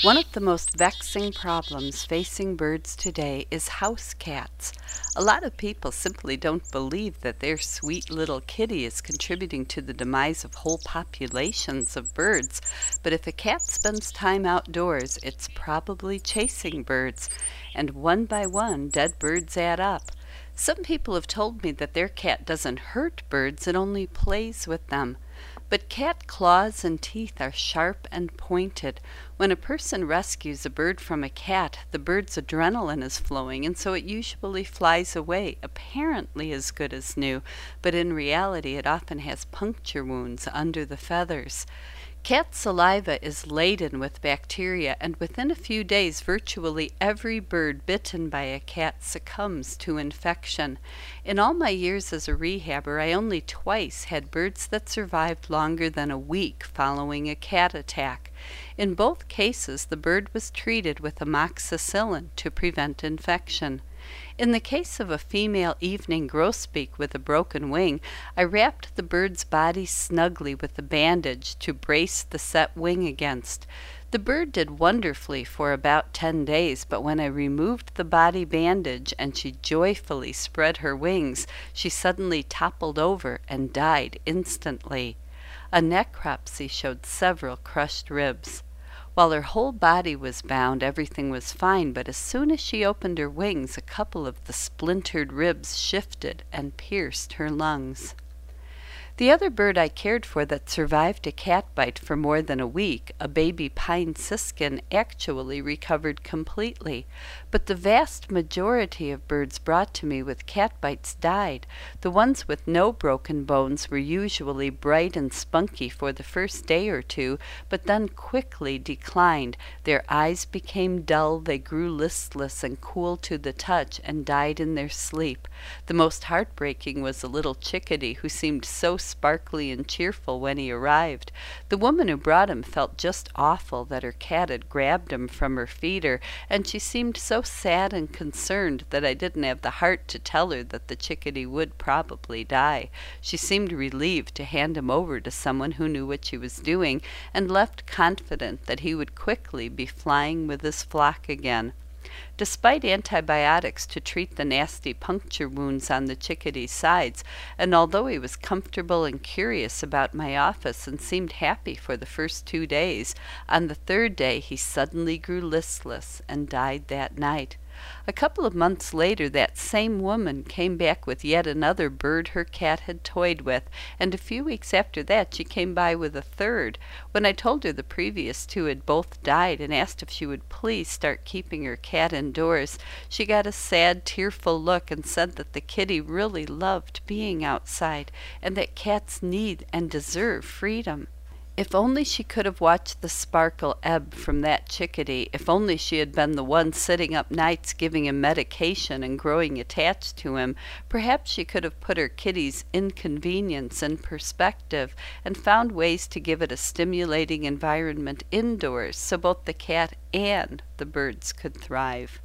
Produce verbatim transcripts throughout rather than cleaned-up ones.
One of the most vexing problems facing birds today is house cats. A lot of people simply don't believe that their sweet little kitty is contributing to the demise of whole populations of birds, but if a cat spends time outdoors, it's probably chasing birds, and one by one, dead birds add up. Some people have told me that their cat doesn't hurt birds, it only plays with them. But cat claws and teeth are sharp and pointed. When a person rescues a bird from a cat, the bird's adrenaline is flowing, and so it usually flies away, apparently as good as new, but in reality it often has puncture wounds under the feathers. Cat saliva is laden with bacteria, and within a few days virtually every bird bitten by a cat succumbs to infection. In all my years as a rehabber, I only twice had birds that survived longer than a week following a cat attack. In both cases, the bird was treated with amoxicillin to prevent infection. In the case of a female evening grosbeak with a broken wing, I wrapped the bird's body snugly with a bandage to brace the set wing against. The bird did wonderfully for about ten days, but when I removed the body bandage and she joyfully spread her wings, she suddenly toppled over and died instantly. A necropsy showed several crushed ribs. While her whole body was bound, everything was fine, but as soon as she opened her wings, a couple of the splintered ribs shifted and pierced her lungs. The other bird I cared for that survived a cat bite for more than a week, a baby pine siskin, actually recovered completely. But the vast majority of birds brought to me with cat bites died. The ones with no broken bones were usually bright and spunky for the first day or two, but then quickly declined. Their eyes became dull, they grew listless and cool to the touch, and died in their sleep. The most heartbreaking was a little chickadee who seemed so sparkly and cheerful when he arrived. The woman who brought him felt just awful that her cat had grabbed him from her feeder, and she seemed so sad and concerned that I didn't have the heart to tell her that the chickadee would probably die. She seemed relieved to hand him over to someone who knew what she was doing, and left confident that he would quickly be flying with his flock again. Despite antibiotics to treat the nasty puncture wounds on the chickadee's sides, and although he was comfortable and curious about my office and seemed happy for the first two days, on the third day he suddenly grew listless and died that night. A couple of months later, that same woman came back with yet another bird her cat had toyed with, and a few weeks after that she came by with a third. When I told her the previous two had both died and asked if she would please start keeping her cat indoors, she got a sad, tearful look and said that the kitty really loved being outside, and that cats need and deserve freedom. If only she could have watched the sparkle ebb from that chickadee, if only she had been the one sitting up nights giving him medication and growing attached to him, perhaps she could have put her kitty's inconvenience in perspective and found ways to give it a stimulating environment indoors so both the cat and the birds could thrive.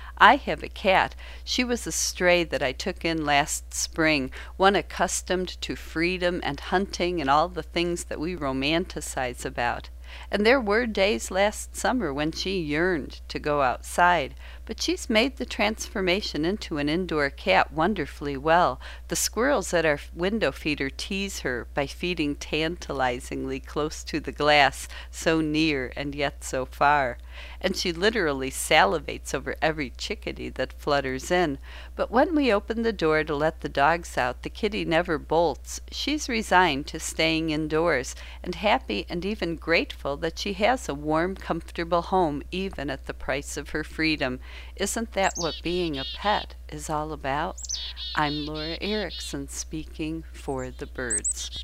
I have a cat. She was a stray that I took in last spring, one accustomed to freedom and hunting and all the things that we romanticize about. And there were days last summer when she yearned to go outside, but she's made the transformation into an indoor cat wonderfully well. The squirrels at our window feeder tease her by feeding tantalizingly close to the glass, so near and yet so far. And she literally salivates over every chickadee that flutters in. But when we open the door to let the dogs out, the kitty never bolts. She's resigned to staying indoors, and happy and even grateful that she has a warm, comfortable home even at the price of her freedom. Isn't that what being a pet is all about? I'm Laura Erickson speaking for the birds.